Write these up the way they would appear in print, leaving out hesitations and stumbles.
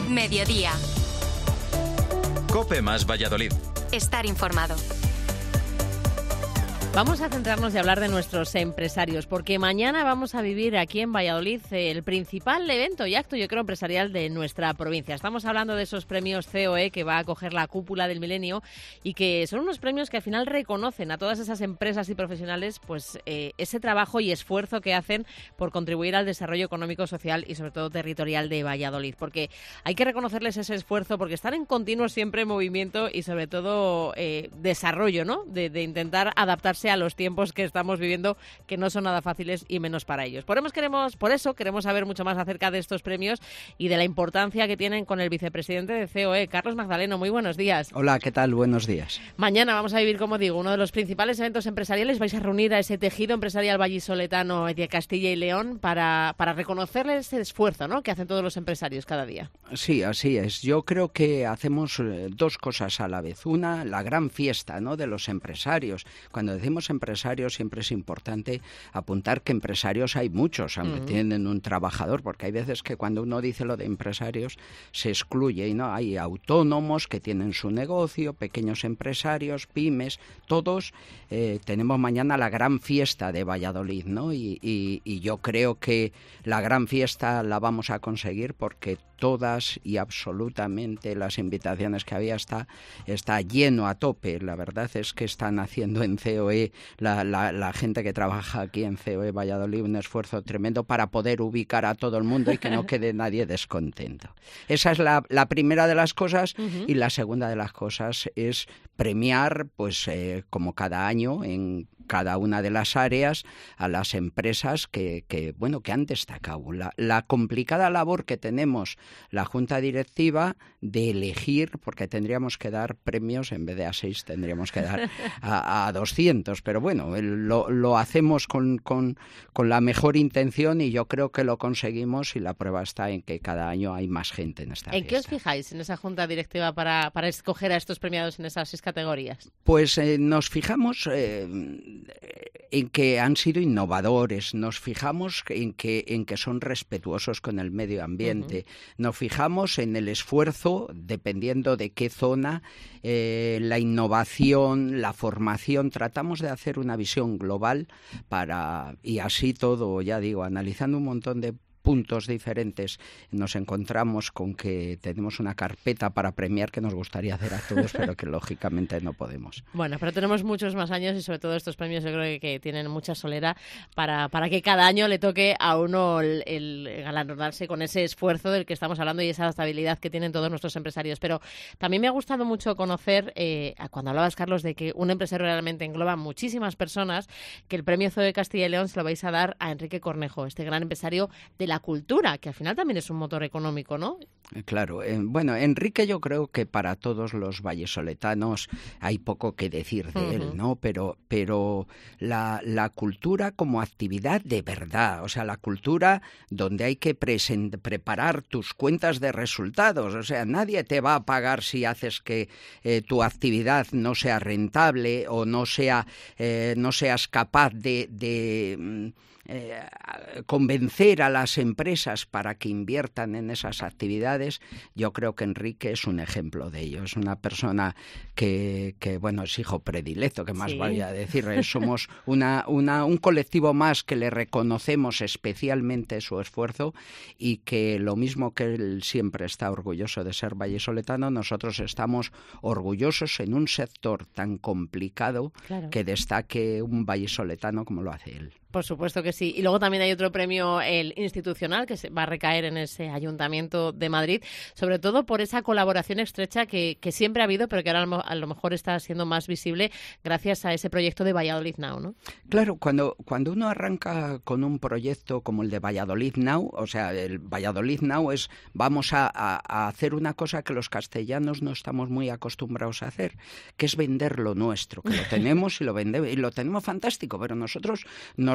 Mediodía. COPE más Valladolid. Estar informado. Vamos a centrarnos y hablar de nuestros empresarios, porque mañana vamos a vivir aquí en Valladolid el principal evento y acto, yo creo, empresarial de nuestra provincia. Estamos hablando de esos premios COE que va a acoger la cúpula del milenio y que son unos premios que al final reconocen a todas esas empresas y profesionales pues ese trabajo y esfuerzo que hacen por contribuir al desarrollo económico, social y sobre todo territorial de Valladolid, porque hay que reconocerles ese esfuerzo porque están en continuo siempre movimiento y sobre todo desarrollo, ¿no? De intentar adaptarse a los tiempos que estamos viviendo, que no son nada fáciles y menos para ellos. Por eso queremos saber mucho más acerca de estos premios y de la importancia que tienen con el vicepresidente de COE, Carlos Magdaleno. Muy buenos días. Hola, ¿qué tal? Buenos días. Mañana vamos a vivir, como digo, uno de los principales eventos empresariales. Vais a reunir a ese tejido empresarial vallisoletano de Castilla y León para reconocerles ese esfuerzo, ¿no?, que hacen todos los empresarios cada día. Sí, así es. Yo creo que hacemos dos cosas a la vez. Una, la gran fiesta, ¿no?, de los empresarios. Cuando decimos empresarios siempre es importante apuntar que empresarios hay muchos, aunque tienen un trabajador, porque hay veces que cuando uno dice lo de empresarios se excluye, y no, hay autónomos que tienen su negocio, pequeños empresarios, pymes, todos tenemos mañana la gran fiesta de Valladolid, ¿no? Y yo creo que la gran fiesta la vamos a conseguir porque todas y absolutamente las invitaciones que había está lleno a tope. La verdad es que están haciendo en COE, la gente que trabaja aquí en COE Valladolid, un esfuerzo tremendo para poder ubicar a todo el mundo y que no quede nadie descontento. Esa es la primera de las cosas. Y la segunda de las cosas es premiar, pues como cada año en cada una de las áreas, a las empresas que han destacado. La complicada labor que tenemos la Junta Directiva de elegir, porque tendríamos que dar premios, en vez de a 6 tendríamos que dar a 200, pero bueno, lo hacemos con la mejor intención y yo creo que lo conseguimos, y la prueba está en que cada año hay más gente en esta fiesta. ¿En qué os fijáis en esa Junta Directiva para escoger a estos premiados en esas 6 categorías? Pues nos fijamos en que han sido innovadores, nos fijamos en que son respetuosos con el medio ambiente, nos fijamos en el esfuerzo, dependiendo de qué zona, la innovación, la formación. Tratamos de hacer una visión global y así todo, ya digo, analizando un montón de puntos diferentes, nos encontramos con que tenemos una carpeta para premiar que nos gustaría hacer a todos, pero que lógicamente no podemos. Bueno, pero tenemos muchos más años y sobre todo estos premios yo creo que tienen mucha solera para que cada año le toque a uno el galardonarse con ese esfuerzo del que estamos hablando y esa adaptabilidad que tienen todos nuestros empresarios. Pero también me ha gustado mucho conocer, cuando hablabas, Carlos, de que un empresario realmente engloba muchísimas personas, que el premio COE Castilla y León se lo vais a dar a Enrique Cornejo, este gran empresario de la cultura, que al final también es un motor económico, ¿no? Claro. Bueno, Enrique, yo creo que para todos los vallisoletanos hay poco que decir de él, ¿no? Pero la cultura como actividad de verdad, o sea, la cultura donde hay que preparar tus cuentas de resultados, o sea, nadie te va a pagar si haces que tu actividad no sea rentable o no seas capaz de convencer a las empresas para que inviertan en esas actividades. Yo creo que Enrique es un ejemplo de ello. Es una persona que bueno, es hijo predilecto, que más vaya a decir. Somos un colectivo más que le reconocemos especialmente su esfuerzo, y que lo mismo que él siempre está orgulloso de ser vallisoletano, nosotros estamos orgullosos en un sector tan complicado, claro, que destaque un vallisoletano como lo hace él. Por supuesto que sí. Y luego también hay otro premio, el institucional, que va a recaer en ese Ayuntamiento de Madrid, sobre todo por esa colaboración estrecha que siempre ha habido, pero que ahora a lo mejor está siendo más visible gracias a ese proyecto de Valladolid Now, ¿no? Claro, cuando uno arranca con un proyecto como el de Valladolid Now, o sea, el Valladolid Now es, vamos a hacer una cosa que los castellanos no estamos muy acostumbrados a hacer, que es vender lo nuestro, que lo tenemos y lo vendemos, y lo tenemos fantástico, pero nosotros nos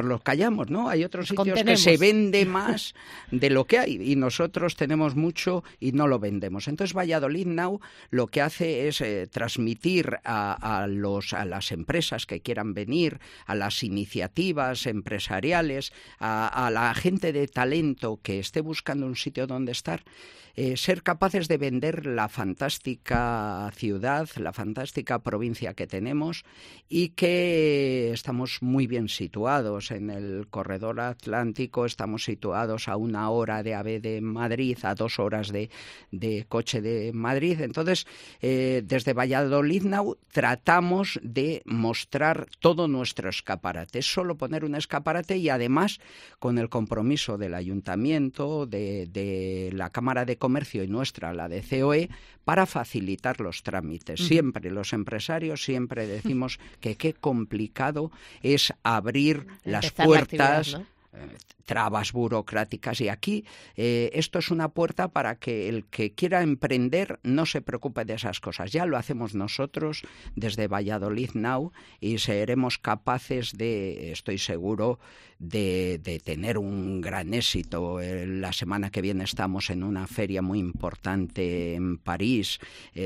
nos los callamos, ¿no? Hay otros sitios que se vende más de lo que hay y nosotros tenemos mucho y no lo vendemos. Entonces Valladolid Now lo que hace es transmitir a las empresas que quieran venir, a las iniciativas empresariales, a la gente de talento que esté buscando un sitio donde estar, ser capaces de vender la fantástica ciudad, la fantástica provincia que tenemos y que estamos muy bien situados en el corredor atlántico, estamos situados a 1 hora de AVE de Madrid, a 2 horas de coche de Madrid. Entonces, desde Valladolid Now tratamos de mostrar todo nuestro escaparate. Es solo poner un escaparate y además con el compromiso del Ayuntamiento, de la Cámara de Comercio y nuestra, la de COE, para facilitar los trámites. Siempre los empresarios siempre decimos que qué complicado es abrir las puertas, ¿no? Trabas burocráticas, y aquí esto es una puerta para que el que quiera emprender no se preocupe de esas cosas. Ya lo hacemos nosotros desde Valladolid Now y seremos capaces de, estoy seguro, de tener un gran éxito. La semana que viene estamos en una feria muy importante en París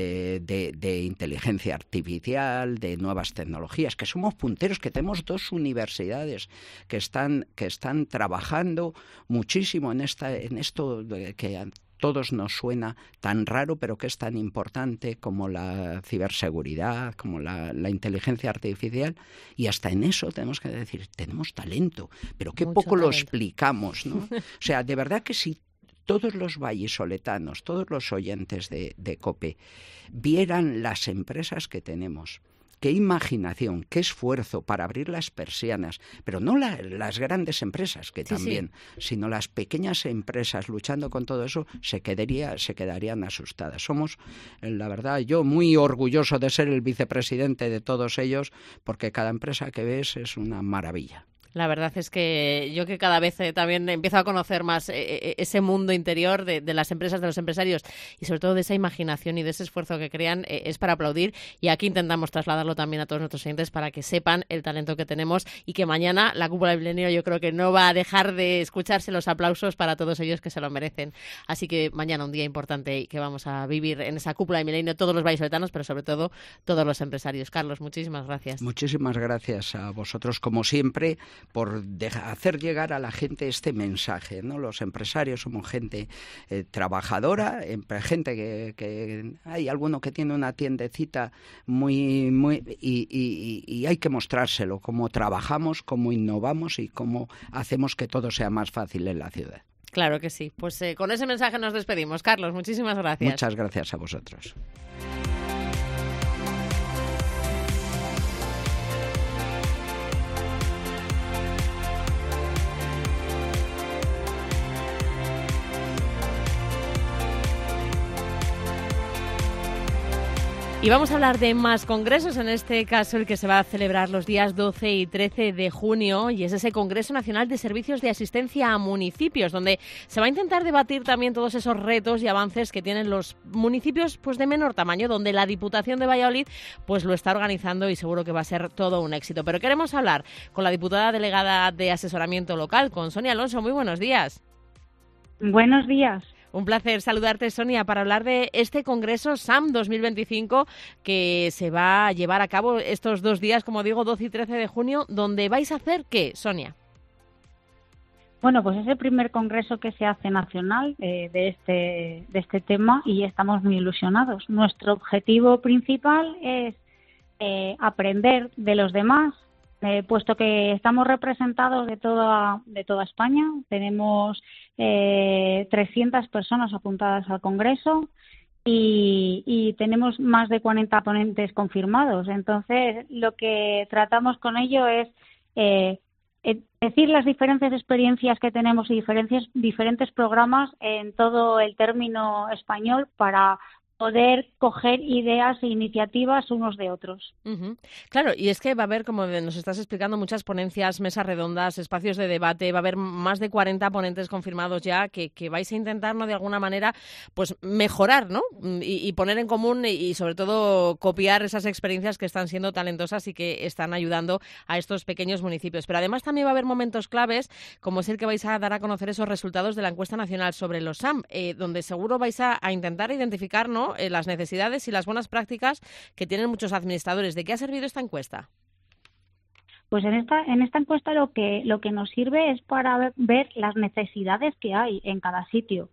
de inteligencia artificial, de nuevas tecnologías, que somos punteros, que tenemos 2 universidades que están trabajando muchísimo en esto que a todos nos suena tan raro, pero que es tan importante como la ciberseguridad, como la inteligencia artificial, y hasta en eso tenemos que decir, tenemos talento, pero qué poco lo explicamos, ¿no? O sea, de verdad que si todos los vallisoletanos, todos los oyentes de COPE vieran las empresas que tenemos, qué imaginación, qué esfuerzo para abrir las persianas, pero no las grandes empresas, que también, sino las pequeñas empresas luchando con todo eso, se quedarían asustadas. Somos, la verdad, yo muy orgulloso de ser el vicepresidente de todos ellos, porque cada empresa que ves es una maravilla. La verdad es que yo que cada vez también empiezo a conocer más ese mundo interior de las empresas, de los empresarios y sobre todo de esa imaginación y de ese esfuerzo que crean, es para aplaudir, y aquí intentamos trasladarlo también a todos nuestros oyentes para que sepan el talento que tenemos y que mañana la Cúpula del Milenio yo creo que no va a dejar de escucharse los aplausos para todos ellos que se lo merecen. Así que mañana un día importante que vamos a vivir en esa Cúpula del Milenio todos los vallisoletanos, pero sobre todo todos los empresarios. Carlos, muchísimas gracias. Muchísimas gracias a vosotros, como siempre, por hacer llegar a la gente este mensaje, ¿no? Los empresarios somos gente trabajadora, gente que hay alguno que tiene una tiendecita muy y hay que mostrárselo, cómo trabajamos, cómo innovamos y cómo hacemos que todo sea más fácil en la ciudad. Claro que sí. Pues con ese mensaje nos despedimos. Carlos, muchísimas gracias. Muchas gracias a vosotros. Y vamos a hablar de más congresos, en este caso el que se va a celebrar los días 12 y 13 de junio, y es ese Congreso Nacional de Servicios de Asistencia a Municipios, donde se va a intentar debatir también todos esos retos y avances que tienen los municipios pues de menor tamaño, donde la Diputación de Valladolid pues lo está organizando y seguro que va a ser todo un éxito. Pero queremos hablar con la diputada delegada de Asesoramiento Local, con Sonia Alonso. Muy buenos días. Buenos días. Un placer saludarte, Sonia, para hablar de este Congreso SAM 2025 que se va a llevar a cabo estos 2 días, como digo, 12 y 13 de junio, donde vais a hacer ¿qué, Sonia? Bueno, pues es el primer congreso que se hace nacional de este tema y estamos muy ilusionados. Nuestro objetivo principal es aprender de los demás, puesto que estamos representados de toda España. Tenemos 300 personas apuntadas al Congreso y tenemos más de 40 ponentes confirmados. Entonces, lo que tratamos con ello es decir las diferentes experiencias que tenemos y diferentes programas en todo el término español para poder coger ideas e iniciativas unos de otros. Claro, y es que va a haber, como nos estás explicando, muchas ponencias, mesas redondas, espacios de debate, va a haber más de 40 ponentes confirmados ya que vais a intentar, ¿no?, de alguna manera, pues mejorar, ¿no?, y poner en común y sobre todo copiar esas experiencias que están siendo talentosas y que están ayudando a estos pequeños municipios. Pero además también va a haber momentos claves, como es el que vais a dar a conocer esos resultados de la encuesta nacional sobre los SAM, donde seguro vais a intentar identificar, ¿no?, las necesidades y las buenas prácticas que tienen muchos administradores. ¿De qué ha servido esta encuesta? Pues en esta encuesta lo que nos sirve es para ver las necesidades que hay en cada sitio.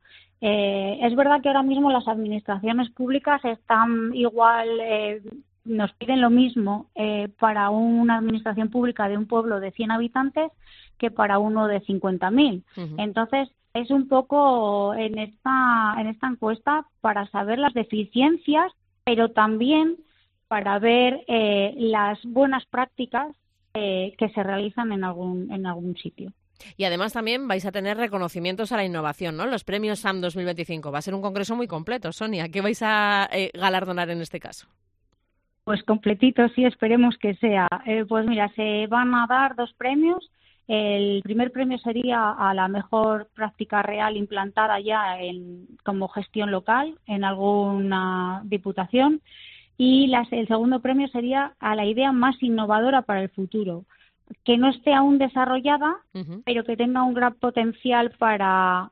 Es verdad que ahora mismo las administraciones públicas están igual, nos piden lo mismo para una administración pública de un pueblo de 100 habitantes que para uno de 50.000. Entonces, es un poco en esta encuesta para saber las deficiencias, pero también para ver las buenas prácticas que se realizan en algún sitio. Y además también vais a tener reconocimientos a la innovación, ¿no? Los premios SAM 2025. Va a ser un congreso muy completo. Sonia, ¿qué vais a galardonar en este caso? Pues completito, sí, esperemos que sea. Pues mira, se van a dar 2 premios. El primer premio sería a la mejor práctica real implantada ya como gestión local en alguna diputación. Y el segundo premio sería a la idea más innovadora para el futuro, que no esté aún desarrollada, pero que tenga un gran potencial para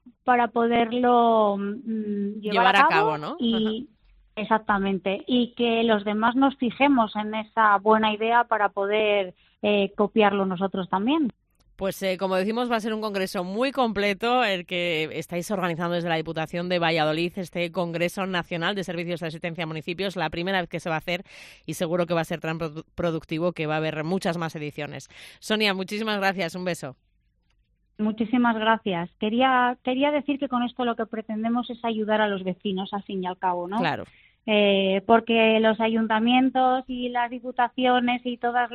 poderlo llevar a cabo, ¿no? Exactamente, y que los demás nos fijemos en esa buena idea para poder copiarlo nosotros también. Pues como decimos, va a ser un congreso muy completo el que estáis organizando desde la Diputación de Valladolid, este Congreso Nacional de Servicios de Asistencia a Municipios, la primera vez que se va a hacer y seguro que va a ser tan productivo que va a haber muchas más ediciones. Sonia, muchísimas gracias, un beso. Muchísimas gracias. Quería decir que con esto lo que pretendemos es ayudar a los vecinos, al fin y al cabo, ¿no? Claro. Porque los ayuntamientos y las diputaciones y todas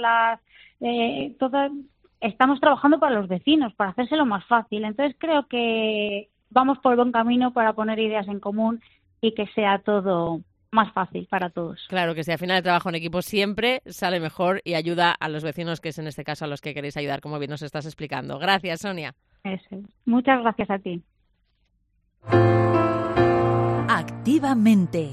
estamos trabajando para los vecinos, para hacérselo más fácil. Entonces creo que vamos por buen camino para poner ideas en común y que sea todo más fácil para todos. Claro que sí, al final el trabajo en equipo siempre sale mejor y ayuda a los vecinos, que es en este caso a los que queréis ayudar, como bien nos estás explicando. Gracias, Sonia. Eso. Muchas gracias a ti. Activamente.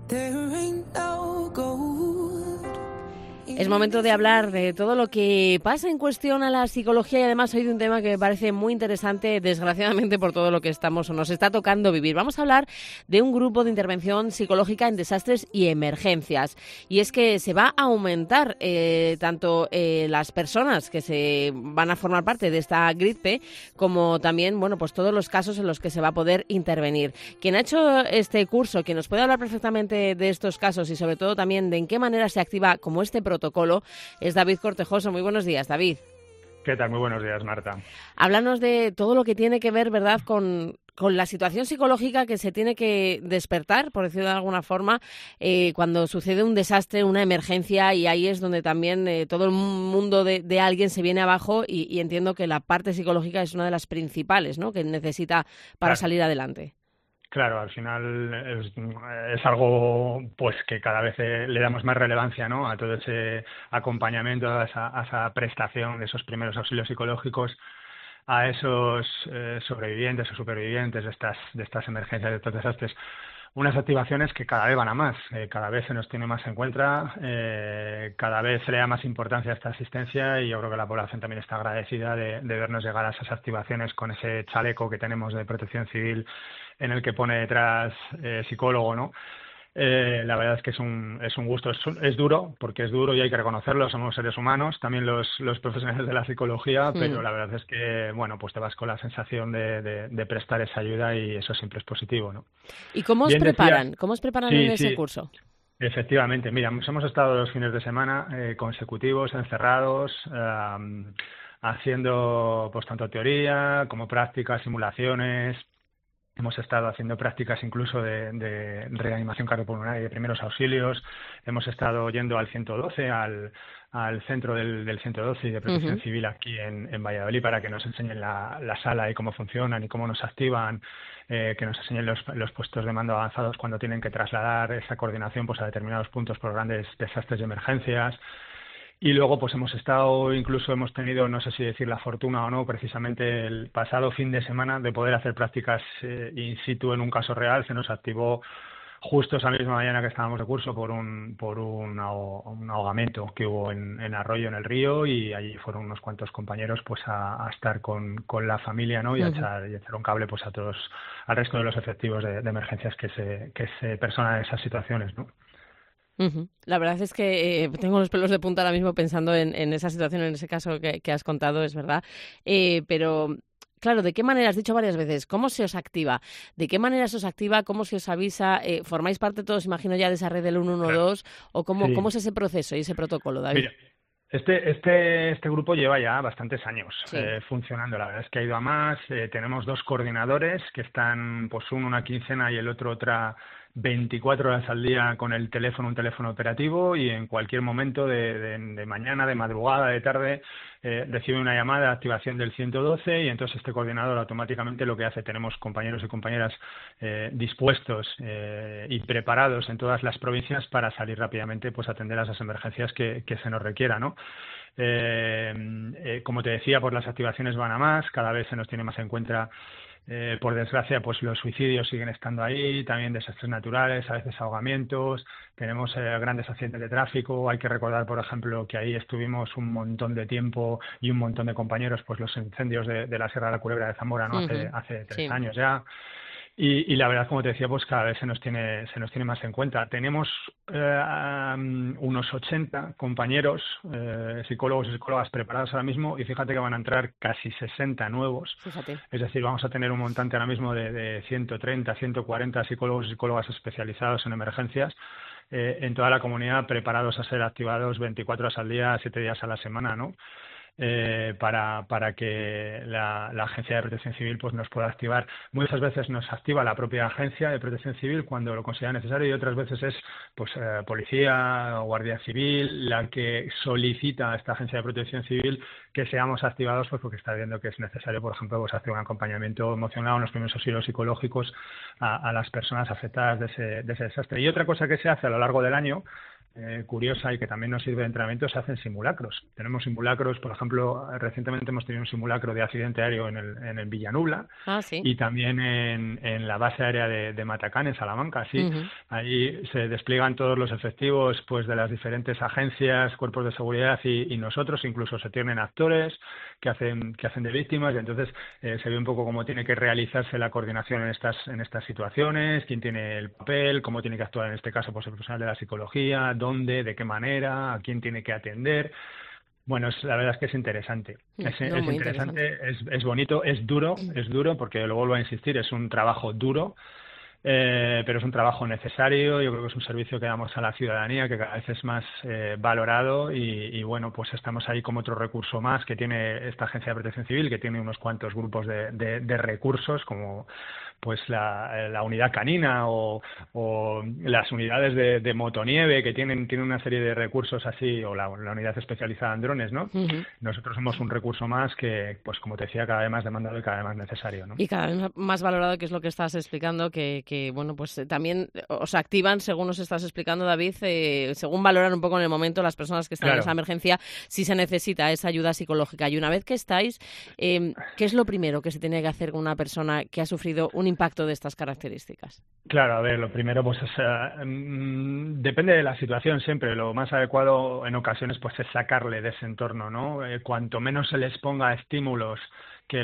Es momento de hablar de todo lo que pasa en cuestión a la psicología y además hoy de un tema que me parece muy interesante, desgraciadamente por todo lo que estamos o nos está tocando vivir. Vamos a hablar de un grupo de intervención psicológica en desastres y emergencias. Y es que se va a aumentar tanto las personas que se van a formar parte de esta GRIDPE como también, bueno, pues todos los casos en los que se va a poder intervenir. Quien ha hecho este curso, quien nos puede hablar perfectamente de estos casos y sobre todo también de en qué manera se activa como este protocolo, es David Cortejoso. Muy buenos días, David. ¿Qué tal? Muy buenos días, Marta. Háblanos de todo lo que tiene que ver, ¿verdad?, con la situación psicológica que se tiene que despertar, por decirlo de alguna forma, cuando sucede un desastre, una emergencia, y ahí es donde también todo el mundo de alguien se viene abajo y entiendo que la parte psicológica es una de las principales, ¿no?, que necesita para salir adelante. Claro, al final es algo pues que cada vez le damos más relevancia, ¿no?, a todo ese acompañamiento, a esa prestación de esos primeros auxilios psicológicos a esos sobrevivientes o supervivientes de estas emergencias, de estos desastres. Unas activaciones que cada vez van a más, cada vez se nos tiene más en cuenta, cada vez se le da más importancia a esta asistencia y yo creo que la población también está agradecida de vernos llegar a esas activaciones con ese chaleco que tenemos de protección civil en el que pone detrás psicólogo, ¿no? La verdad es que es un gusto, es duro, porque es duro y hay que reconocerlo, somos seres humanos, también los profesionales de la psicología, pero la verdad es que, bueno, pues te vas con la sensación de prestar esa ayuda y eso siempre es positivo, ¿no? ¿Y cómo os preparan? ¿Cómo os preparan en ese curso? Efectivamente, mira, hemos estado 2 fines de semana consecutivos, encerrados, haciendo pues tanto teoría como prácticas, simulaciones. Hemos estado haciendo prácticas incluso de reanimación cardiopulmonar y de primeros auxilios. Hemos estado yendo al 112, al centro del 112 y de protección civil aquí en Valladolid, para que nos enseñen la sala y cómo funcionan y cómo nos activan, que nos enseñen los puestos de mando avanzados cuando tienen que trasladar esa coordinación pues a determinados puntos por grandes desastres y emergencias. Y luego pues hemos tenido, no sé si decir la fortuna o no, precisamente el pasado fin de semana de poder hacer prácticas in situ en un caso real. Se nos activó justo esa misma mañana que estábamos de curso por un ahogamiento que hubo en Arroyo, en el río, y allí fueron unos cuantos compañeros pues a estar con la familia, ¿no? Y a echar un cable pues a todos, al resto de los efectivos de emergencias que se personan en esas situaciones, ¿no? La verdad es que tengo los pelos de punta ahora mismo pensando en esa situación, en ese caso que has contado, es verdad. Pero, claro, ¿de qué manera? Has dicho varias veces, ¿cómo se os activa? ¿De qué manera se os activa? ¿Cómo se os avisa? ¿Formáis parte todos, imagino, ya de esa red del 112? ¿O cómo es ese proceso y ese protocolo, David? Mira, este grupo lleva ya bastantes años funcionando. La verdad es que ha ido a más. Tenemos 2 coordinadores que están, pues uno una quincena y el otro otra 24 horas al día con un teléfono operativo, y en cualquier momento de mañana, de madrugada, de tarde, recibe una llamada de activación del 112, y entonces este coordinador automáticamente lo que hace, tenemos compañeros y compañeras dispuestos y preparados en todas las provincias para salir rápidamente pues a atender a esas emergencias que se nos requiera, ¿no? Como te decía, pues las activaciones van a más, cada vez se nos tiene más en cuenta. Por desgracia, pues los suicidios siguen estando ahí, también desastres naturales, a veces ahogamientos, tenemos grandes accidentes de tráfico. Hay que recordar, por ejemplo, que ahí estuvimos un montón de tiempo y un montón de compañeros, pues los incendios de la Sierra de la Culebra de Zamora, ¿no? Hace 3 años ya. Y la verdad, como te decía, pues cada vez se nos tiene más en cuenta. Tenemos unos 80 compañeros, psicólogos y psicólogas preparados ahora mismo, y fíjate que van a entrar casi 60 nuevos. Fíjate. Es decir, vamos a tener un montante ahora mismo de 130, 140 psicólogos y psicólogas especializados en emergencias en toda la comunidad, preparados a ser activados 24 horas al día, 7 días a la semana, ¿no? Para que la Agencia de Protección Civil pues nos pueda activar. Muchas veces nos activa la propia Agencia de Protección Civil cuando lo considera necesario, y otras veces es pues Policía o Guardia Civil la que solicita a esta Agencia de Protección Civil que seamos activados, pues porque está viendo que es necesario, por ejemplo, pues hacer un acompañamiento emocional, unos primeros auxilios psicológicos a las personas afectadas de ese desastre. Y otra cosa que se hace a lo largo del año, curiosa y que también nos sirve de entrenamiento, se hacen simulacros. Tenemos simulacros, por ejemplo, recientemente hemos tenido un simulacro de accidente aéreo en el Villanubla, y también en la base aérea de Matacán, en Salamanca. Ahí se despliegan todos los efectivos pues de las diferentes agencias, cuerpos de seguridad y nosotros, incluso se tienen actores que hacen de víctimas, y entonces se ve un poco cómo tiene que realizarse la coordinación en estas situaciones, quién tiene el papel, cómo tiene que actuar en este caso pues el profesional de la psicología, dónde, de qué manera, a quién tiene que atender. Bueno, la verdad es que es interesante. Es interesante, es bonito, es duro, porque lo vuelvo a insistir, es un trabajo duro, pero es un trabajo necesario. Yo creo que es un servicio que damos a la ciudadanía que cada vez es más valorado, y bueno, pues estamos ahí como otro recurso más que tiene esta Agencia de Protección Civil, que tiene unos cuantos grupos de recursos, como pues la unidad canina o las unidades de motonieve, que tienen una serie de recursos así, o la unidad especializada en drones, ¿no? Nosotros somos un recurso más que, pues como te decía, cada vez más demandado y cada vez más necesario, ¿no? Y cada vez más valorado, que es lo que estás explicando, que bueno, pues también os activan, según nos estás explicando, David, según valoran un poco en el momento las personas que están en esa emergencia, si se necesita esa ayuda psicológica. Y una vez que estáis, ¿qué es lo primero que se tiene que hacer con una persona que ha sufrido un impacto de estas características? Claro, a ver, lo primero pues es, depende de la situación siempre. Lo más adecuado en ocasiones pues es sacarle de ese entorno, ¿no? Cuanto menos se les ponga estímulos que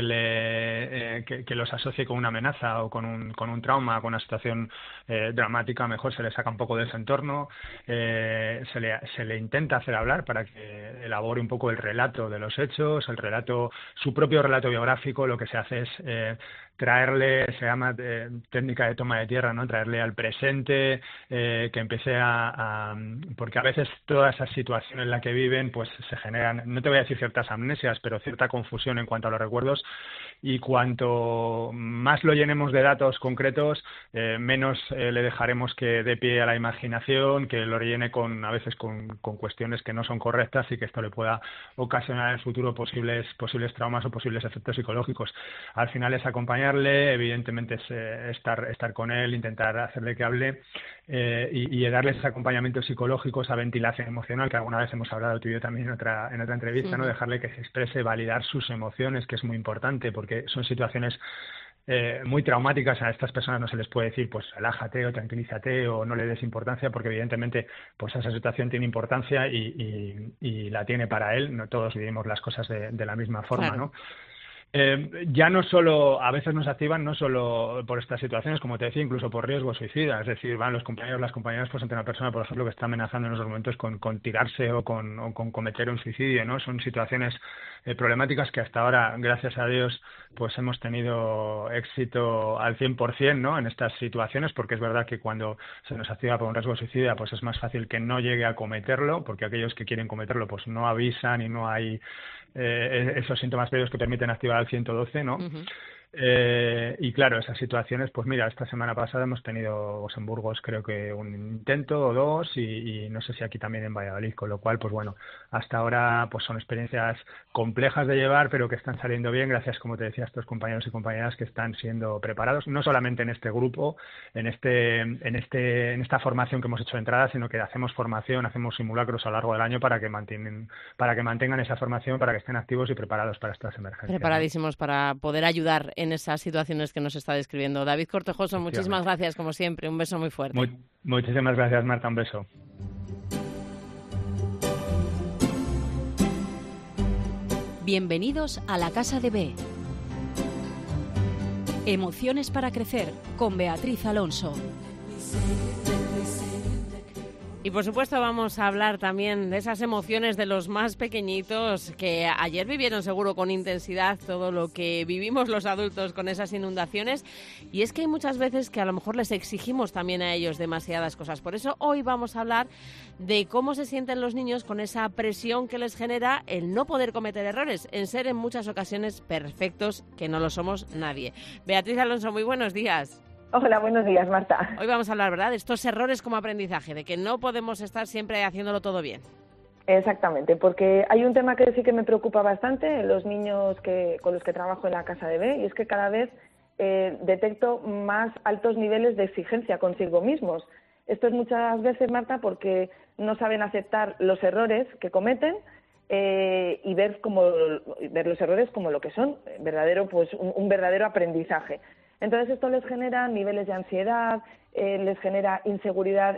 los asocie con una amenaza o con un trauma, con una situación dramática, mejor se le saca un poco de ese entorno, se le intenta hacer hablar para que elabore un poco el relato de los hechos, su propio relato biográfico. Lo que se hace es traerle, se llama técnica de toma de tierra, ¿no? Traerle al presente, que empiece porque a veces toda esa situación en la que viven pues se generan, no te voy a decir ciertas amnesias, pero cierta confusión en cuanto a los recuerdos, y cuanto más lo llenemos de datos concretos, menos le dejaremos que dé pie a la imaginación, que lo rellene a veces con cuestiones que no son correctas y que esto le pueda ocasionar en el futuro posibles traumas o posibles efectos psicológicos. Al final es acompañarle, evidentemente es estar con él, intentar hacerle que hable y darle ese acompañamiento psicológico, esa ventilación emocional que alguna vez hemos hablado tú y yo también en otra entrevista, ¿no? Dejarle que se exprese, validar sus emociones, que es muy importante porque son situaciones muy traumáticas. A estas personas no se les puede decir pues relájate o tranquilízate o no le des importancia, porque evidentemente pues esa situación tiene importancia y la tiene para él. No todos vivimos las cosas de la misma forma, claro, ¿no? Ya no solo, a veces nos activan no solo por estas situaciones, como te decía, incluso por riesgo suicida. Es decir, van los compañeros, las compañeras, pues ante una persona, por ejemplo, que está amenazando en esos momentos con tirarse o con cometer un suicidio, ¿no? Son situaciones problemáticas que hasta ahora, gracias a Dios, pues hemos tenido éxito al 100%, ¿no? En estas situaciones, porque es verdad que cuando se nos activa por un riesgo suicida, pues es más fácil que no llegue a cometerlo, porque aquellos que quieren cometerlo, pues no avisan y no hay esos síntomas previos que permiten activar al 112, ¿no? Uh-huh. Y claro, esas situaciones, pues mira, esta semana pasada hemos tenido en Burgos creo que un intento o dos y no sé si aquí también en Valladolid, con lo cual, pues bueno, hasta ahora pues son experiencias complejas de llevar, pero que están saliendo bien gracias, como te decía, a estos compañeros y compañeras que están siendo preparados, no solamente en este grupo, en esta formación que hemos hecho de entrada, sino que hacemos formación, hacemos simulacros a lo largo del año para que mantengan esa formación, para que estén activos y preparados para estas emergencias. Preparadísimos, ¿no? Para poder ayudar en esas situaciones que nos está describiendo. David Cortejoso, muchísimas gracias, como siempre. Un beso muy fuerte. Muchísimas gracias, Marta. Un beso. Bienvenidos a la Casa de B. Emociones para crecer, con Beatriz Alonso. Y por supuesto vamos a hablar también de esas emociones de los más pequeñitos que ayer vivieron seguro con intensidad todo lo que vivimos los adultos con esas inundaciones. Y es que hay muchas veces que a lo mejor les exigimos también a ellos demasiadas cosas. Por eso hoy vamos a hablar de cómo se sienten los niños con esa presión que les genera el no poder cometer errores, en ser en muchas ocasiones perfectos, que no lo somos nadie. Beatriz Alonso, muy buenos días. Hola, buenos días, Marta. Hoy vamos a hablar, ¿verdad?, de estos errores como aprendizaje, de que no podemos estar siempre haciéndolo todo bien. Exactamente, porque hay un tema que sí que me preocupa bastante en los niños con los que trabajo en la Casa de B, y es que cada vez detecto más altos niveles de exigencia consigo mismos. Esto es muchas veces, Marta, porque no saben aceptar los errores que cometen y ver los errores como lo que son, un verdadero aprendizaje. Entonces esto les genera niveles de ansiedad, les genera inseguridad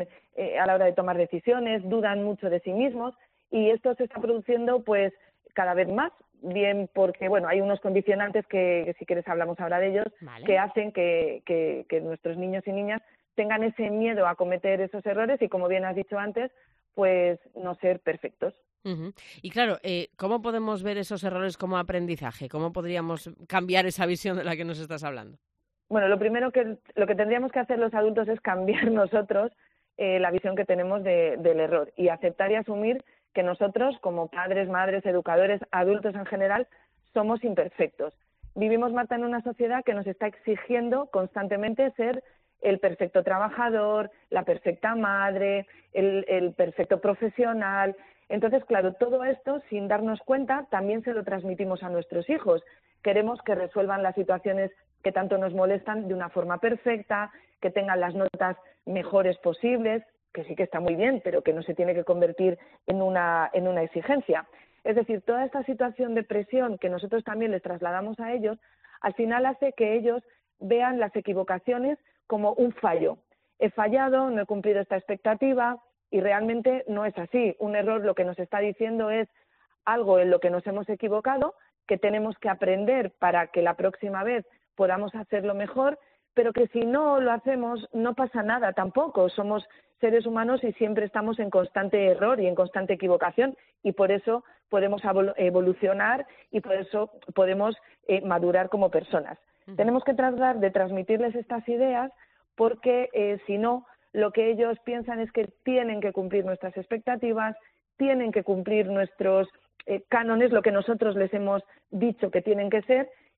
a la hora de tomar decisiones, dudan mucho de sí mismos y esto se está produciendo pues cada vez más, bien porque bueno hay unos condicionantes que si quieres hablamos ahora de ellos, vale, que hacen que nuestros niños y niñas tengan ese miedo a cometer esos errores y como bien has dicho antes, pues no ser perfectos. Uh-huh. Y claro, ¿cómo podemos ver esos errores como aprendizaje? ¿Cómo podríamos cambiar esa visión de la que nos estás hablando? Bueno, lo primero lo que tendríamos que hacer los adultos es cambiar nosotros la visión que tenemos del error y aceptar y asumir que nosotros, como padres, madres, educadores, adultos en general, somos imperfectos. Vivimos, Marta, en una sociedad que nos está exigiendo constantemente ser el perfecto trabajador, la perfecta madre, el perfecto profesional. Entonces, claro, todo esto, sin darnos cuenta, también se lo transmitimos a nuestros hijos. Queremos que resuelvan las situaciones que tanto nos molestan de una forma perfecta, que tengan las notas mejores posibles, que sí que está muy bien, pero que no se tiene que convertir en una exigencia. Es decir, toda esta situación de presión que nosotros también les trasladamos a ellos, al final hace que ellos vean las equivocaciones como un fallo. He fallado, no he cumplido esta expectativa, y realmente no es así. Un error lo que nos está diciendo es algo en lo que nos hemos equivocado, que tenemos que aprender para que la próxima vez podamos hacerlo mejor, pero que si no lo hacemos no pasa nada tampoco. Somos seres humanos y siempre estamos en constante error y en constante equivocación y por eso podemos evolucionar y por eso podemos madurar como personas. Tenemos que tratar de transmitirles estas ideas porque si no, lo que ellos piensan es que tienen que cumplir nuestras expectativas, tienen que cumplir nuestros cánones, lo que nosotros les hemos dicho que tienen que ser,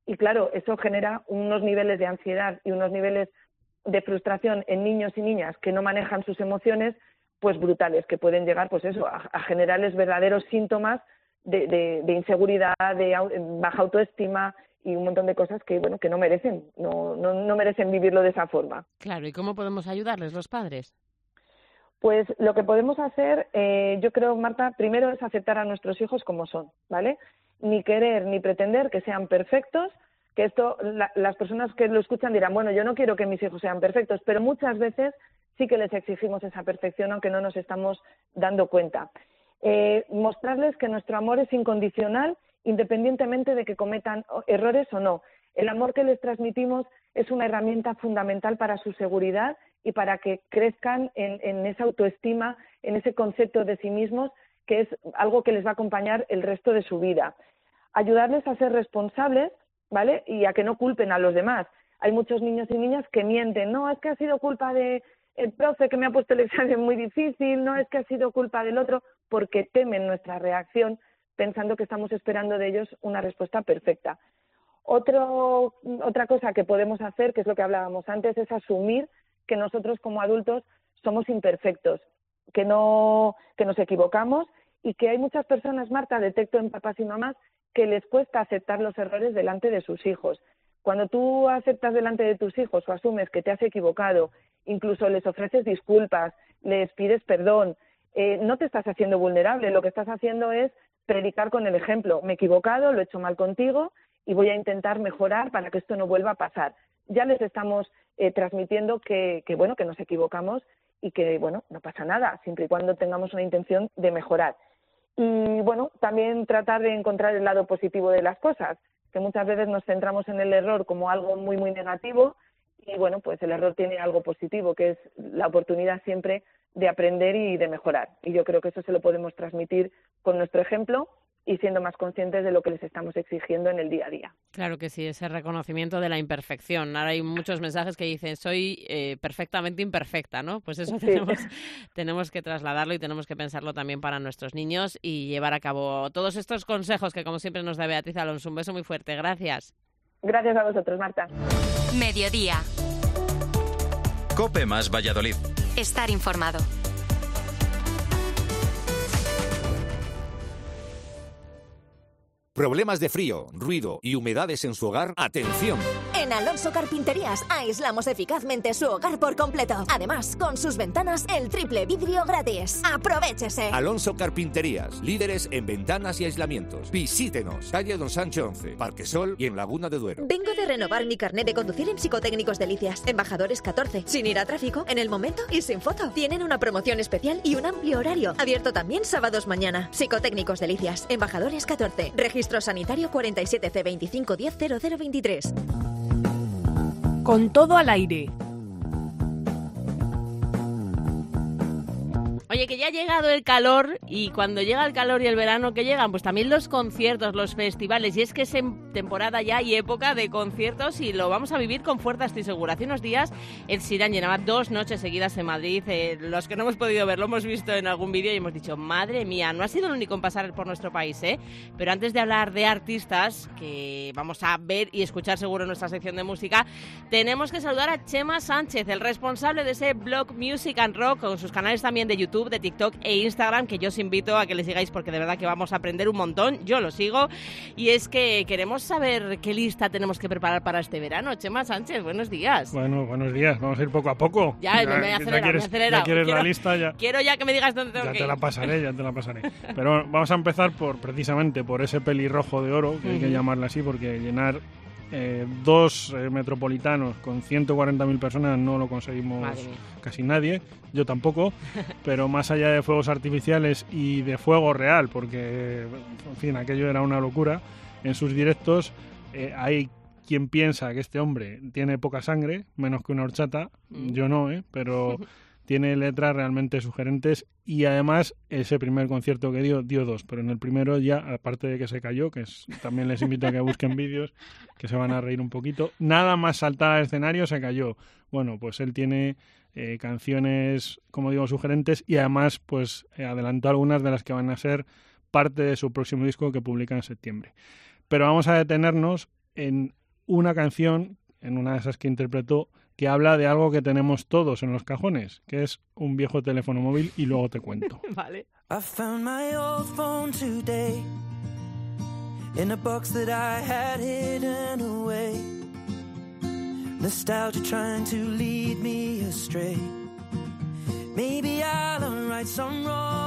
Y claro, eso genera unos niveles de ansiedad y unos niveles de frustración en niños y niñas que no manejan sus emociones, pues brutales, que pueden llegar pues eso, a generarles verdaderos síntomas de inseguridad, de baja autoestima y un montón de cosas que bueno, que no merecen, no merecen vivirlo de esa forma. Claro, ¿y cómo podemos ayudarles los padres? Pues lo que podemos hacer, yo creo, Marta, primero es aceptar a nuestros hijos como son, ¿vale? Ni querer ni pretender que sean perfectos, que esto, las personas que lo escuchan dirán, bueno, yo no quiero que mis hijos sean perfectos, pero muchas veces sí que les exigimos esa perfección, aunque no nos estamos dando cuenta. Mostrarles que nuestro amor es incondicional, independientemente de que cometan errores o no. El amor que les transmitimos es una herramienta fundamental para su seguridad y para que crezcan en esa autoestima, en ese concepto de sí mismos, que es algo que les va a acompañar el resto de su vida. Ayudarles a ser responsables, ¿vale? Y a que no culpen a los demás. Hay muchos niños y niñas que mienten, no, es que ha sido culpa de el profe que me ha puesto el examen muy difícil, no es que ha sido culpa del otro, porque temen nuestra reacción pensando que estamos esperando de ellos una respuesta perfecta. Otra cosa que podemos hacer, que es lo que hablábamos antes, es asumir que nosotros como adultos somos imperfectos, que nos equivocamos y que hay muchas personas, Marta, detecto en papás y mamás, que les cuesta aceptar los errores delante de sus hijos. Cuando tú aceptas delante de tus hijos o asumes que te has equivocado, incluso les ofreces disculpas, les pides perdón, no te estás haciendo vulnerable, lo que estás haciendo es predicar con el ejemplo. Me he equivocado, lo he hecho mal contigo y voy a intentar mejorar para que esto no vuelva a pasar. Ya les estamos transmitiendo que nos equivocamos y que, bueno, no pasa nada, siempre y cuando tengamos una intención de mejorar. Y, bueno, también tratar de encontrar el lado positivo de las cosas, que muchas veces nos centramos en el error como algo muy, muy negativo y, bueno, pues el error tiene algo positivo, que es la oportunidad siempre de aprender y de mejorar. Y yo creo que eso se lo podemos transmitir con nuestro ejemplo y siendo más conscientes de lo que les estamos exigiendo en el día a día. Claro que sí, ese reconocimiento de la imperfección. Ahora hay muchos mensajes que dicen, soy perfectamente imperfecta, ¿no? Pues eso Sí. tenemos que trasladarlo y tenemos que pensarlo también para nuestros niños y llevar a cabo todos estos consejos que, como siempre, nos da Beatriz Alonso. Un beso muy fuerte. Gracias. Gracias a vosotros, Marta. Mediodía. COPE más Valladolid. Estar informado. ¿Problemas de frío, ruido y humedades en su hogar? ¡Atención! En Alonso Carpinterías aislamos eficazmente su hogar por completo. Además, con sus ventanas, el triple vidrio gratis. ¡Aprovechese! Alonso Carpinterías, líderes en ventanas y aislamientos. Visítenos, calle Don Sancho 11, Parque Sol y en Laguna de Duero. Vengo de renovar mi carnet de conducir en Psicotécnicos Delicias. Embajadores 14. Sin ir a tráfico, en el momento y sin foto. Tienen una promoción especial y un amplio horario. Abierto también sábados mañana. Psicotécnicos Delicias. Embajadores 14. Registro sanitario 47C25100023. Con todo al aire. Oye, que ya ha llegado el calor y cuando llega el calor y el verano, ¿qué llegan? Pues también los conciertos, los festivales. Y es que es en temporada ya y época de conciertos y lo vamos a vivir con fuerza, estoy segura. Hace unos días Ed Sheeran llenaba 2 noches seguidas en Madrid. Los que no hemos podido ver, lo hemos visto en algún vídeo y hemos dicho, madre mía, no ha sido el único en pasar por nuestro país, ¿eh? Pero antes de hablar de artistas, que vamos a ver y escuchar seguro en nuestra sección de música, tenemos que saludar a Chema Sánchez, el responsable de ese blog Music and Rock, con sus canales también de YouTube, de TikTok e Instagram, que yo os invito a que le sigáis porque de verdad que vamos a aprender un montón. Yo lo sigo y es que queremos saber qué lista tenemos que preparar para este verano. Chema Sánchez, buenos días. Bueno, buenos días, vamos a ir poco a poco. Ya me acelera. Ya quieres la lista, ya. Quiero ya que me digas dónde tengo ya que te ir. la pasaré. Pero vamos a empezar precisamente por ese pelirrojo de oro, que hay que llamarle así, porque llenar 2 metropolitanos con 140.000 personas no lo conseguimos casi nadie, yo tampoco, pero más allá de fuegos artificiales y de fuego real, porque en fin, aquello era una locura, en sus directos hay quien piensa que este hombre tiene poca sangre, menos que una horchata, yo no, pero tiene letras realmente sugerentes y además ese primer concierto que dio 2, pero en el primero ya, aparte de que se cayó, también les invito a que busquen vídeos que se van a reír un poquito, nada más saltar al escenario se cayó. Bueno, pues él tiene canciones, como digo, sugerentes y además pues adelantó algunas de las que van a ser parte de su próximo disco que publica en septiembre. Pero vamos a detenernos en una canción, en una de esas que interpretó, que habla de algo que tenemos todos en los cajones, que es un viejo teléfono móvil, y luego te cuento. Vale. I found my old phone today in a box that I had hidden away. Nostalgia trying to lead me astray. Maybe I'll unwrite some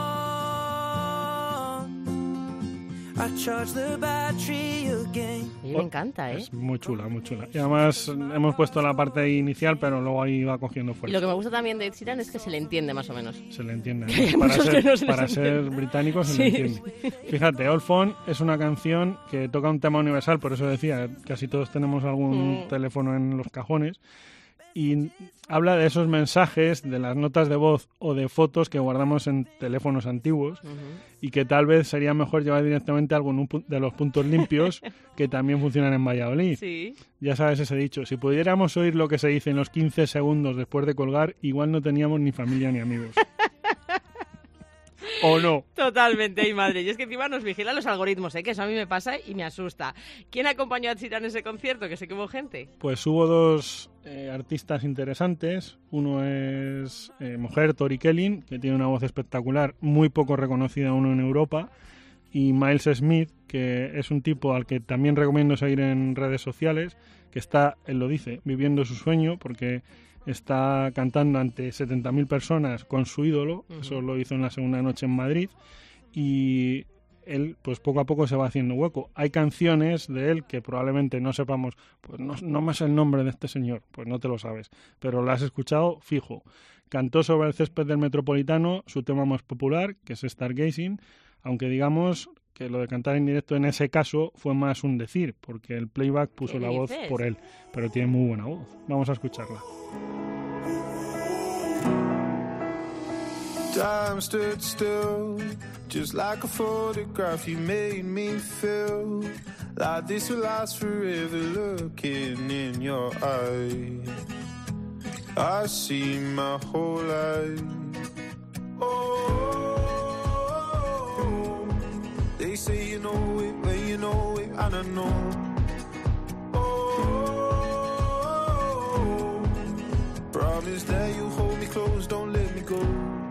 wrong. I charge the battery again. A mí me encanta, ¿eh? Es muy chula, muy chula. Y además hemos puesto la parte inicial, pero luego ahí va cogiendo fuerza. Y lo que me gusta también de Ed Sheeran es que se le entiende más o menos. Se le entiende. Hay Para muchos que no se les para ser entiende. británico se Sí, le entiende. sí. Fíjate, Old Phone es una canción que toca un tema universal, por eso decía, casi todos tenemos algún teléfono en los cajones. Y habla de esos mensajes, de las notas de voz o de fotos que guardamos en teléfonos antiguos y que tal vez sería mejor llevar directamente a algún de los puntos limpios que también funcionan en Valladolid. Sí. Ya sabes ese dicho, si pudiéramos oír lo que se dice en los 15 segundos después de colgar, igual no teníamos ni familia ni amigos. ¿O no? Totalmente, ay madre. Y es que encima nos vigilan los algoritmos, ¿eh? Que eso a mí me pasa y me asusta. ¿Quién acompañó a Ed Sheeran en ese concierto? Que sé que hubo gente. Pues hubo dos artistas interesantes. Uno es mujer, Tori Kelly, que tiene una voz espectacular, muy poco reconocida aún en Europa. Y Miles Smith, que es un tipo al que también recomiendo seguir en redes sociales, que está, él lo dice, viviendo su sueño, porque está cantando ante 70.000 personas con su ídolo. Eso lo hizo en la segunda noche en Madrid. Y él, pues poco a poco se va haciendo hueco. Hay canciones de él que probablemente no sepamos, pues no me sé el nombre de este señor, pues no te lo sabes, pero lo has escuchado fijo. Cantó sobre el césped del Metropolitano su tema más popular, que es Stargazing, aunque digamos que lo de cantar en directo en ese caso fue más un decir, porque el playback puso la voz por él, pero tiene muy buena voz. Vamos a escucharla. Time stood still, just like a photograph. You made me feel like this will last forever. Looking in your eyes, I see my whole life. Oh, they say you know it, but you know it, I don't know. Oh, promise that you hold me close, don't let me go.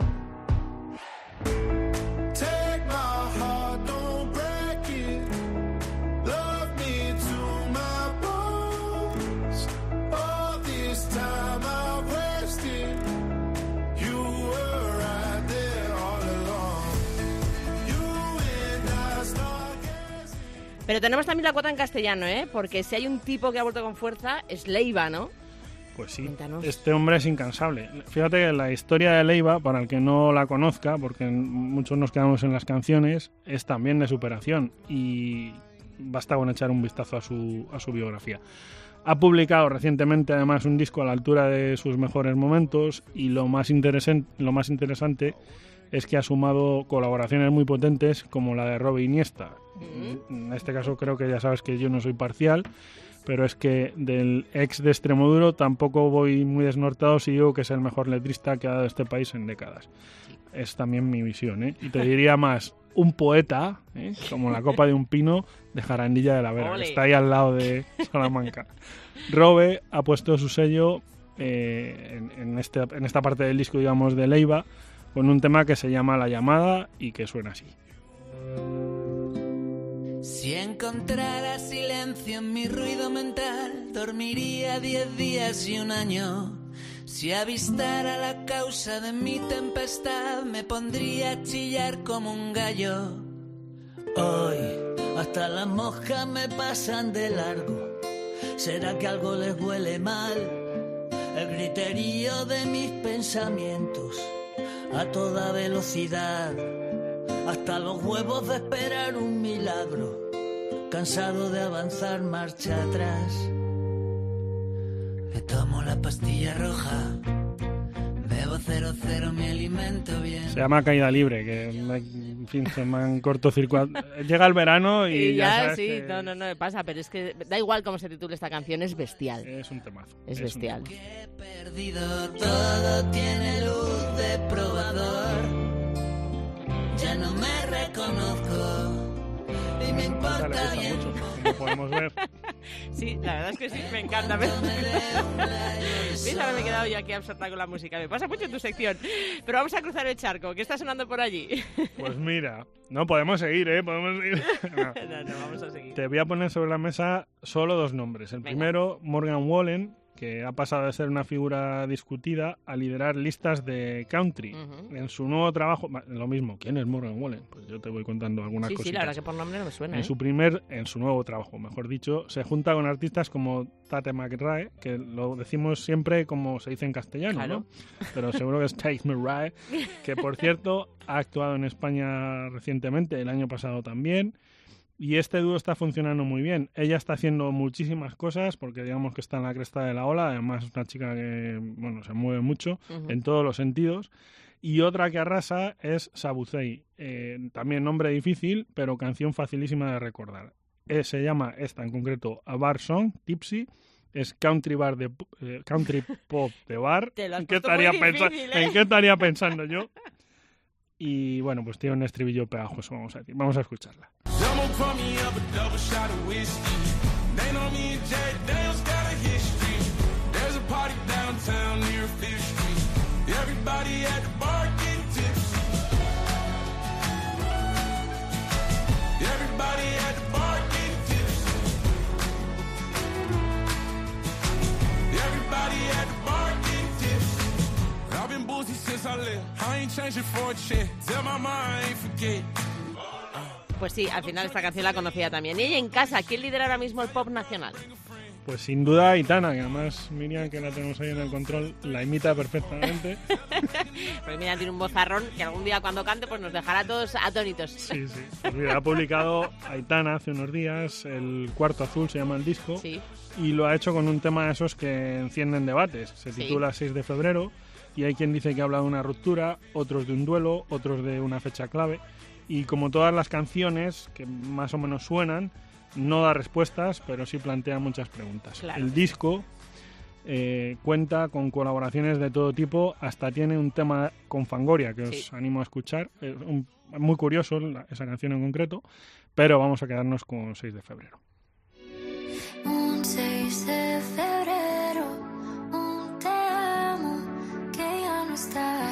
Pero tenemos también la cuota en castellano, ¿eh? Porque si hay un tipo que ha vuelto con fuerza, es Leiva, ¿no? Pues sí, Cuéntanos. Este hombre es incansable. Fíjate que la historia de Leiva, para el que no la conozca, porque muchos nos quedamos en las canciones, es también de superación y basta con echar un vistazo a su biografía. Ha publicado recientemente además un disco a la altura de sus mejores momentos y lo más interesante es que ha sumado colaboraciones muy potentes como la de Robbie Iniesta. En este caso creo que ya sabes que yo no soy parcial, pero es que del ex de Extremoduro tampoco voy muy desnortado si digo que es el mejor letrista que ha dado este país en décadas. Es también mi visión, ¿eh? Y te diría más, un poeta, como la copa de un pino de Jarandilla de la Vera, que está ahí al lado de Salamanca. Robe ha puesto su sello en esta parte del disco, digamos, de Leiva, con un tema que se llama La Llamada y que suena así. Si encontrara silencio en mi ruido mental, dormiría 10 días y un año. Si avistara la causa de mi tempestad, me pondría a chillar como un gallo. Hoy, hasta las moscas me pasan de largo. ¿Será que algo les huele mal? El griterío de mis pensamientos a toda velocidad, hasta los huevos de esperar un milagro, cansado de avanzar marcha atrás. Me tomo la pastilla roja, bebo 00, me alimento bien. Se llama Caída Libre, que en fin, se me han cortocircuitado. Llega el verano y ya sabes sí, que... no pasa, pero es que da igual cómo se titule esta canción, es bestial. Es un temazo. Es bestial. He perdido, todo tiene luz de probador. Ya no me reconozco y me importa bien. Mucho, como podemos ver. Sí, la verdad es que sí, me encanta. ¿Ves? Ahora me he quedado yo aquí absorta con la música. Me pasa mucho en tu sección. Pero vamos a cruzar el charco. ¿Qué está sonando por allí? Pues mira, no, podemos seguir, ¿eh? Podemos seguir. No, vamos a seguir. Te voy a poner sobre la mesa solo 2 nombres. El primero, Morgan Wallen, que ha pasado de ser una figura discutida a liderar listas de country. En su nuevo trabajo, lo mismo, ¿quién es Morgan Wallen? Pues yo te voy contando algunas cositas. Sí, la verdad que por nombre no me suena. En su nuevo trabajo, mejor dicho, se junta con artistas como Tate McRae, que lo decimos siempre como se dice en castellano, claro, ¿no? Pero seguro que es Tate McRae, que por cierto ha actuado en España recientemente, el año pasado también. Y este dúo está funcionando muy bien. Ella está haciendo muchísimas cosas porque digamos que está en la cresta de la ola. Además es una chica que se mueve mucho en todos los sentidos. Y otra que arrasa es Sabuzei. También nombre difícil, pero canción facilísima de recordar. Se llama esta en concreto A Bar Song, Tipsy. Es country pop de bar. ¿En qué estaría pensando yo? Y bueno, pues tiene un estribillo pegajoso, vamos a decir. Vamos a escucharla. Pues sí, al final esta canción la conocía también. Y ella en casa, ¿quién lidera ahora mismo el pop nacional? Pues sin duda Aitana, que además Miriam, que la tenemos ahí en el control, la imita perfectamente. Pues Miriam tiene un vozarrón que algún día cuando cante pues nos dejará a todos atónitos. Sí. Pues mira, ha publicado Aitana hace unos días, el Cuarto Azul se llama el disco, sí, y lo ha hecho con un tema de esos que encienden debates. Se titula 6 de febrero y hay quien dice que habla de una ruptura, otros de un duelo, otros de una fecha clave. Y como todas las canciones que más o menos suenan, no da respuestas, pero sí plantea muchas preguntas. Claro. El disco cuenta con colaboraciones de todo tipo, hasta tiene un tema con Fangoria, que os animo a escuchar. Es muy curioso esa canción en concreto, pero vamos a quedarnos con 6 de febrero. Un 6 de febrero, un te amo que ya no está.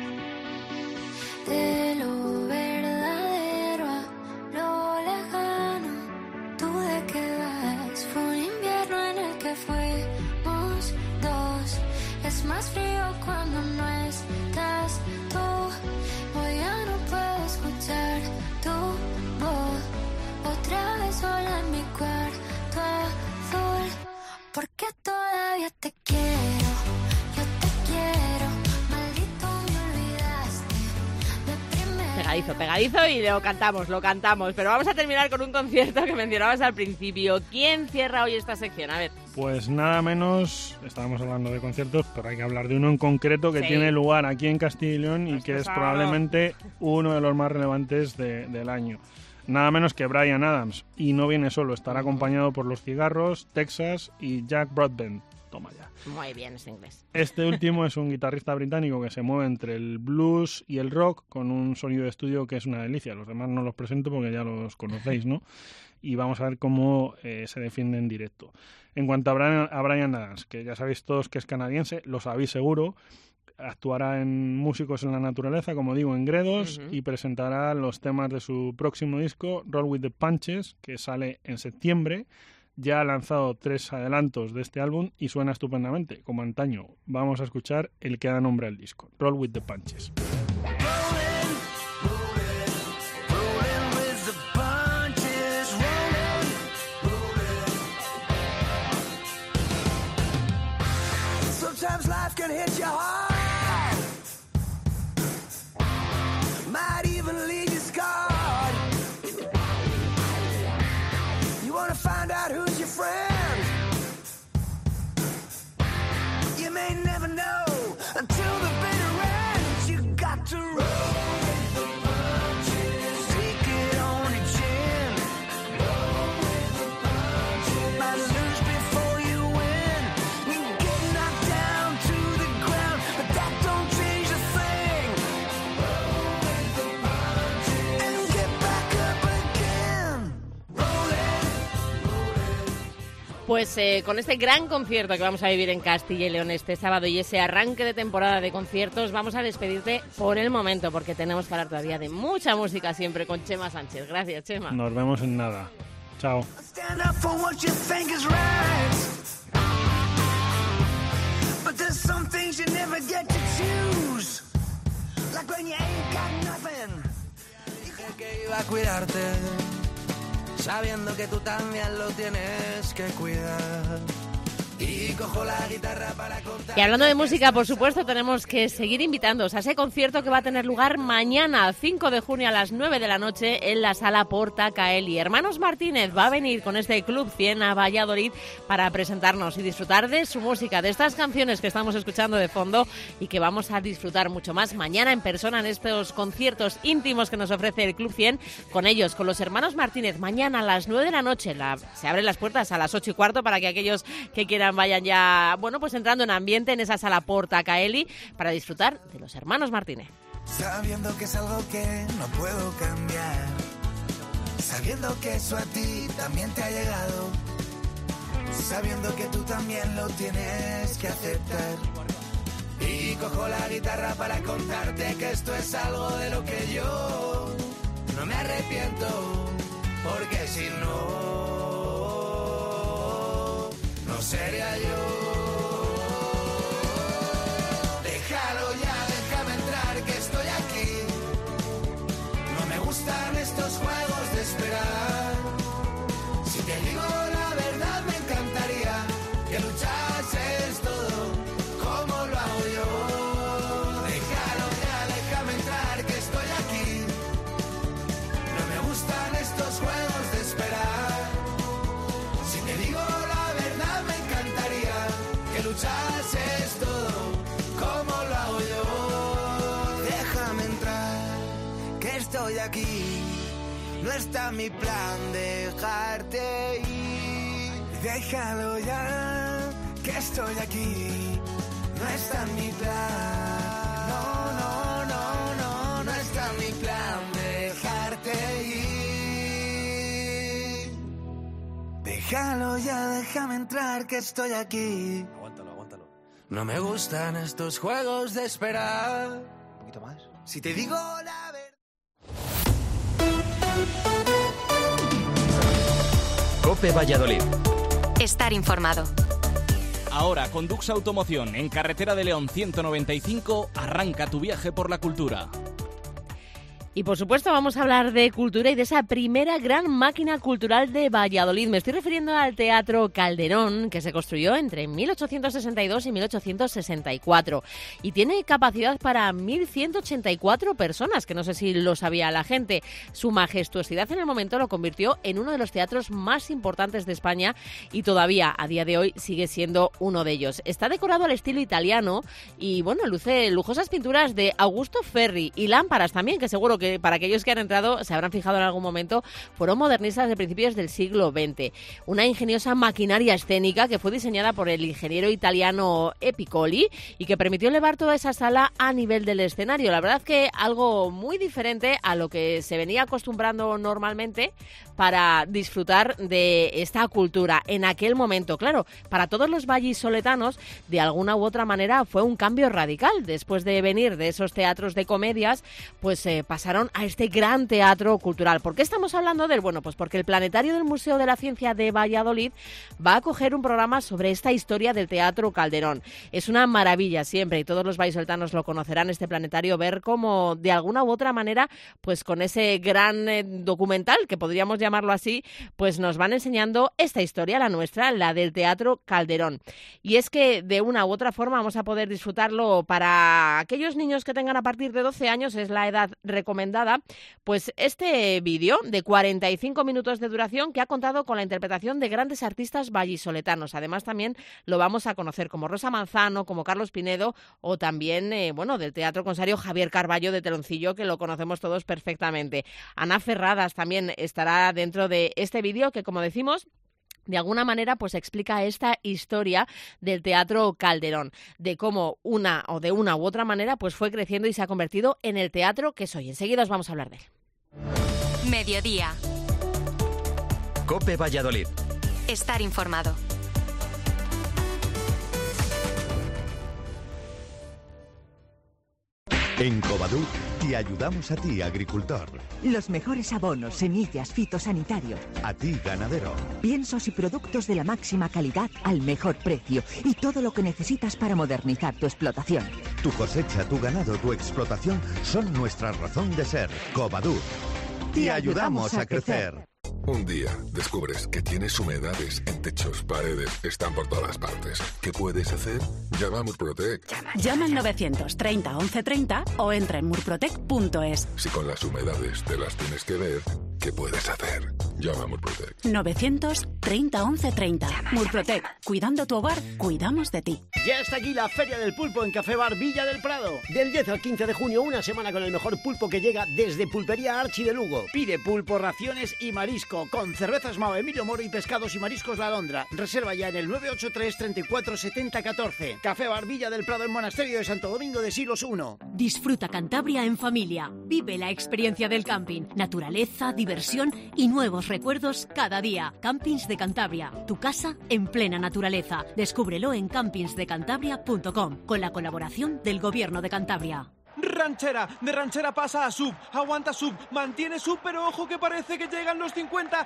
De lo verdadero a lo lejano, ¿tú de qué vas? Fue un invierno en el que fuimos dos. Es más frío cuando no estás tú. Hoy ya no puedo escuchar tu voz. Otra vez sola en mi cuarto azul. Porque todavía te quiero, yo te quiero. Maldito me olvidaste de primera. Pegadizo y lo cantamos. Pero vamos a terminar con un concierto que mencionabas al principio. ¿Quién cierra hoy esta sección? A ver. Pues nada menos, estábamos hablando de conciertos, pero hay que hablar de uno en concreto que tiene lugar aquí en Castilla y León y que es probablemente uno de los más relevantes del año. Nada menos que Bryan Adams. Y no viene solo, estará acompañado por Los Cigarros, Texas y Jack Broadbent. Toma ya. Muy bien, es inglés. Este último es un guitarrista británico que se mueve entre el blues y el rock con un sonido de estudio que es una delicia. Los demás no los presento porque ya los conocéis, ¿no? Y vamos a ver cómo se defiende en directo. En cuanto a Bryan Adams, que ya sabéis todos que es canadiense, lo sabéis seguro, actuará en Músicos en la Naturaleza, como digo, en Gredos, y presentará los temas de su próximo disco, Roll with the Punches, que sale en septiembre. Ya ha lanzado 3 adelantos de este álbum y suena estupendamente, como antaño. Vamos a escuchar el que da nombre al disco, Roll with the Punches. Sometimes life can hit you hard, might even leave you scarred. You wanna find out who's your friend? You may never know until the bitter end. You got to roll with the punches, take it on the chin. Roll with the punches, might lose before you win. You get knocked down to the ground, but that don't change a thing. Roll with the punches and get back up again. Roll it. Pues con este gran concierto que vamos a vivir en Castilla y León este sábado y ese arranque de temporada de conciertos, vamos a despedirte por el momento, porque tenemos que hablar todavía de mucha música siempre con Chema Sánchez. Gracias, Chema. Nos vemos en nada. Chao. Stand up for what you think is right. But there's some things you never get to choose. Like when you ain't got nothing. Dije que iba a cuidarte, sabiendo que tú también lo tienes que cuidar. Y cojo la guitarra para contar. Y hablando de música, por supuesto, tenemos que seguir invitándoos a ese concierto que va a tener lugar mañana, 5 de junio a las 9 de la noche en la Sala Porta Caeli. Hermanos Martínez va a venir con este Club 100 a Valladolid para presentarnos y disfrutar de su música, de estas canciones que estamos escuchando de fondo y que vamos a disfrutar mucho más mañana en persona en estos conciertos íntimos que nos ofrece el Club 100 con ellos, con los Hermanos Martínez. Mañana a las 9 de la noche se abren las puertas a las 8:15 para que aquellos que quieran vayan ya, bueno, pues entrando en ambiente en esa Sala Porta Caeli para disfrutar de los Hermanos Martínez. Sabiendo que es algo que no puedo cambiar, sabiendo que eso a ti también te ha llegado, sabiendo que tú también lo tienes que aceptar. Y cojo la guitarra para contarte que esto es algo de lo que yo no me arrepiento, porque si no, no sería yo. Déjalo ya, déjame entrar, que estoy aquí. No me gustan estos juegos de esperar. Si te digo la verdad, me encantaría que luchases todo como lo hago yo. Déjalo ya, déjame entrar, que estoy aquí. No me gustan estos juegos de esperar. Si te digo la verdad, me encantaría que luchases todo como lo hago yo. Déjame entrar, que estoy aquí. No está mi plan dejarte ir. Déjalo ya, que estoy aquí. No está mi plan. No, no, no, no, no está mi plan dejarte ir. Déjalo ya, déjame entrar, que estoy aquí. Aguántalo, aguántalo. No me gustan estos juegos de esperar. Un poquito más. Si te digo la verdad. COPE Valladolid. Estar informado. Ahora con Dux Automoción, en Carretera de León 195, arranca tu viaje por la cultura. Y por supuesto vamos a hablar de cultura y de esa primera gran máquina cultural de Valladolid. Me estoy refiriendo al Teatro Calderón, que se construyó entre 1862 y 1864 y tiene capacidad para 1.184 personas, que no sé si lo sabía la gente. Su majestuosidad en el momento lo convirtió en uno de los teatros más importantes de España y todavía a día de hoy sigue siendo uno de ellos. Está decorado al estilo italiano y bueno, luce lujosas pinturas de Augusto Ferri y lámparas también, que seguro que para aquellos que han entrado se habrán fijado en algún momento, fueron modernistas de principios del siglo XX. Una ingeniosa maquinaria escénica que fue diseñada por el ingeniero italiano Epicoli y que permitió elevar toda esa sala a nivel del escenario. La verdad que algo muy diferente a lo que se venía acostumbrando normalmente para disfrutar de esta cultura en aquel momento. Claro, para todos los vallisoletanos, de alguna u otra manera fue un cambio radical. Después de venir de esos teatros de comedias, pues pasaron a este gran teatro cultural. ¿Por qué estamos hablando de él? Bueno, pues porque el Planetario del Museo de la Ciencia de Valladolid va a acoger un programa sobre esta historia del Teatro Calderón. Es una maravilla siempre, y todos los vallisoletanos lo conocerán, este planetario, ver cómo de alguna u otra manera, pues con ese gran documental, que podríamos llamarlo así, pues nos van enseñando esta historia, la nuestra, la del Teatro Calderón. Y es que de una u otra forma vamos a poder disfrutarlo para aquellos niños que tengan a partir de 12 años, es la edad recomendada, pues este vídeo de 45 minutos de duración que ha contado con la interpretación de grandes artistas vallisoletanos. Además también lo vamos a conocer como Rosa Manzano, como Carlos Pinedo o también, bueno, del Teatro Consario Javier Carballo de Teloncillo, que lo conocemos todos perfectamente. Ana Ferradas también estará dentro de este vídeo que, como decimos, de alguna manera pues explica esta historia del Teatro Calderón, de cómo de una u otra manera pues fue creciendo y se ha convertido en el teatro que es hoy. Enseguida os vamos a hablar de él. Mediodía. COPE Valladolid. Estar informado. En Covadú te ayudamos a ti, agricultor. Los mejores abonos, semillas, fitosanitarios. A ti, ganadero. Piensos y productos de la máxima calidad al mejor precio. Y todo lo que necesitas para modernizar tu explotación. Tu cosecha, tu ganado, tu explotación son nuestra razón de ser. Covadú. Te ayudamos a crecer. Un día descubres que tienes humedades en techos, paredes, están por todas partes. ¿Qué puedes hacer? Llama a Murprotec. Llama al 930 1130 o entra en murprotec.es. Si con las humedades te las tienes que ver, ¿qué puedes hacer? Llama a Murprotec. 930 1130. Murprotec. Cuidando tu hogar, cuidamos de ti. Ya está aquí la Feria del Pulpo en Café Bar Villa del Prado. Del 10 al 15 de junio, una semana con el mejor pulpo que llega desde Pulpería Archi de Lugo. Pide pulpo, raciones y marisco con cervezas Mao Emilio Moro y pescados y mariscos La Alondra. Reserva ya en el 983 34 70 14. Café Bar Villa del Prado en Monasterio de Santo Domingo de Silos 1. Disfruta Cantabria en familia. Vive la experiencia del camping. Naturaleza, diversión y nuevos recuerdos cada día. Campings de Cantabria. Tu casa en plena naturaleza. Descúbrelo en campingsdecantabria.com con la colaboración del Gobierno de Cantabria. Ranchera, de ranchera pasa a sub, aguanta sub, mantiene sub, pero ojo que parece que llegan los 50,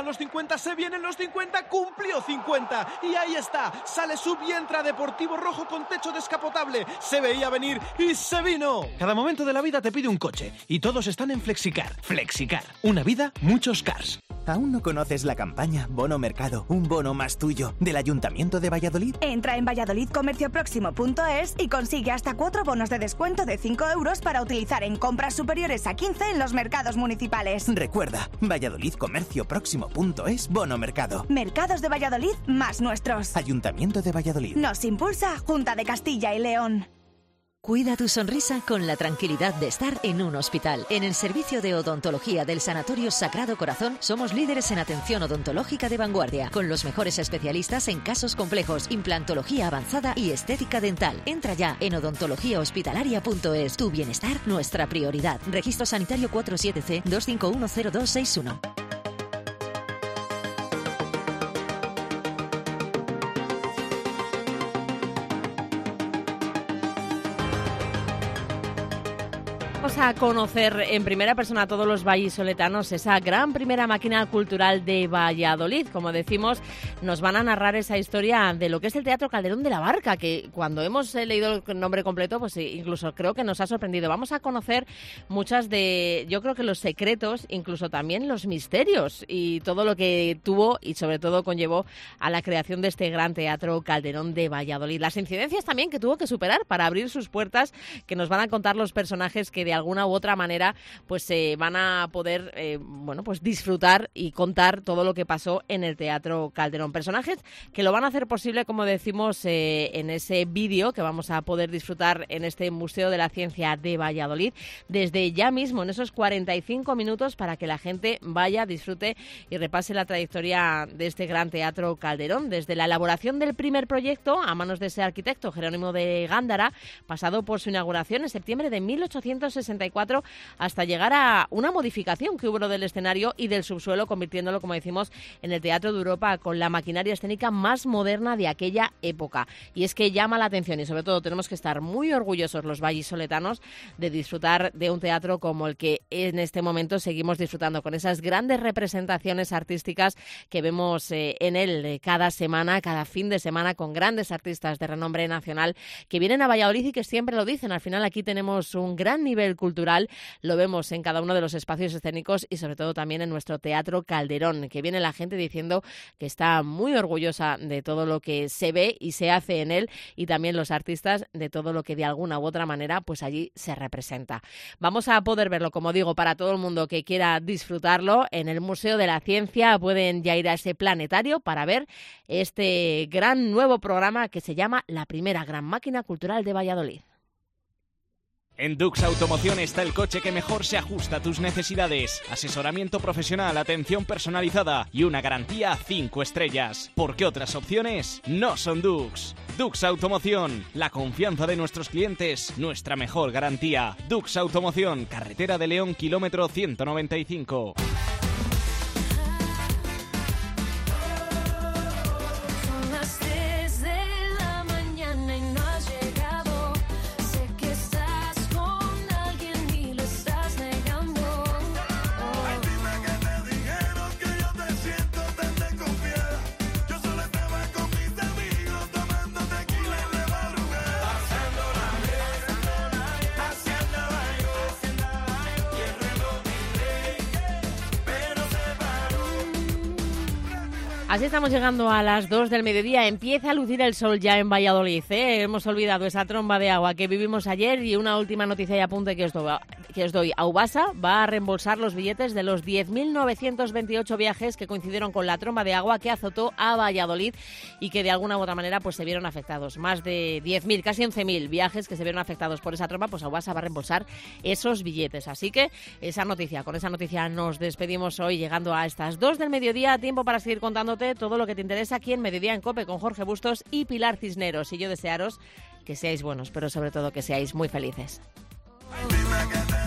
se vienen los 50, cumplió 50, y ahí está, sale sub y entra Deportivo Rojo con techo descapotable, se veía venir y se vino. Cada momento de la vida te pide un coche, y todos están en Flexicar. Flexicar, una vida, muchos cars. ¿Aún no conoces la campaña Bono Mercado, un bono más tuyo, del Ayuntamiento de Valladolid? Entra en valladolidcomercioproximo.es y consigue hasta 4 bonos de descuento de 5 euros para utilizar en compras superiores a 15 en los mercados municipales. Recuerda, valladolidcomercioproximo.es, bono mercado. Mercados de Valladolid más nuestros. Ayuntamiento de Valladolid. Nos impulsa Junta de Castilla y León. Cuida tu sonrisa con la tranquilidad de estar en un hospital. En el servicio de odontología del Sanatorio Sagrado Corazón somos líderes en atención odontológica de vanguardia, con los mejores especialistas en casos complejos, implantología avanzada y estética dental. Entra ya en odontologíahospitalaria.es. Tu bienestar, nuestra prioridad. Registro sanitario 47C 2510261. Vamos a conocer en primera persona a todos los vallisoletanos esa gran primera máquina cultural de Valladolid. Como decimos, nos van a narrar esa historia de lo que es el Teatro Calderón de la Barca, que cuando hemos leído el nombre completo, pues incluso creo que nos ha sorprendido. Vamos a conocer muchas de, yo creo que los secretos, incluso también los misterios y todo lo que tuvo y sobre todo conllevó a la creación de este gran Teatro Calderón de Valladolid. Las incidencias también que tuvo que superar para abrir sus puertas, que nos van a contar los personajes que de alguna u otra manera pues van a poder pues disfrutar y contar todo lo que pasó en el Teatro Calderón. Personajes que lo van a hacer posible, como decimos, en ese vídeo que vamos a poder disfrutar en este Museo de la Ciencia de Valladolid desde ya mismo, en esos 45 minutos, para que la gente vaya, disfrute y repase la trayectoria de este gran Teatro Calderón, desde la elaboración del primer proyecto a manos de ese arquitecto Jerónimo de Gándara, pasado por su inauguración en septiembre de 1864 hasta llegar a una modificación que hubo del escenario y del subsuelo, convirtiéndolo, como decimos, en el Teatro de Europa con la maquinaria escénica más moderna de aquella época. Y es que llama la atención y sobre todo tenemos que estar muy orgullosos los vallisoletanos de disfrutar de un teatro como el que en este momento seguimos disfrutando, con esas grandes representaciones artísticas que vemos en él cada semana, cada fin de semana, con grandes artistas de renombre nacional que vienen a Valladolid y que siempre lo dicen. Al final aquí tenemos un gran nivel cultural, lo vemos en cada uno de los espacios escénicos y sobre todo también en nuestro Teatro Calderón, que viene la gente diciendo que está muy orgullosa de todo lo que se ve y se hace en él, y también los artistas de todo lo que de alguna u otra manera pues allí se representa. Vamos a poder verlo, como digo, para todo el mundo que quiera disfrutarlo en el Museo de la Ciencia. Pueden ya ir a ese planetario para ver este gran nuevo programa que se llama La Primera Gran Máquina Cultural de Valladolid. En Dux Automoción está el coche que mejor se ajusta a tus necesidades. Asesoramiento profesional, atención personalizada y una garantía 5 estrellas. Porque otras opciones no son Dux. Dux Automoción, la confianza de nuestros clientes, nuestra mejor garantía. Dux Automoción, carretera de León, kilómetro 195. Son las 3 de la mañana y no has llegado. Sé que estás con Así estamos llegando a las 2 del mediodía. Empieza a lucir el sol ya en Valladolid, ¿eh? Hemos olvidado esa tromba de agua que vivimos ayer y una última noticia y apunte que os doy. Aubasa va a reembolsar los billetes de los 10.928 viajes que coincidieron con la tromba de agua que azotó a Valladolid y que de alguna u otra manera pues se vieron afectados. Más de 10.000, casi 11.000 viajes que se vieron afectados por esa tromba, pues Aubasa va a reembolsar esos billetes. Así que con esa noticia nos despedimos hoy, llegando a estas 2 del mediodía. Tiempo para seguir contándote todo lo que te interesa aquí en Mediodía en COPE con Jorge Bustos y Pilar Cisneros. Y yo desearos que seáis buenos, pero sobre todo que seáis muy felices.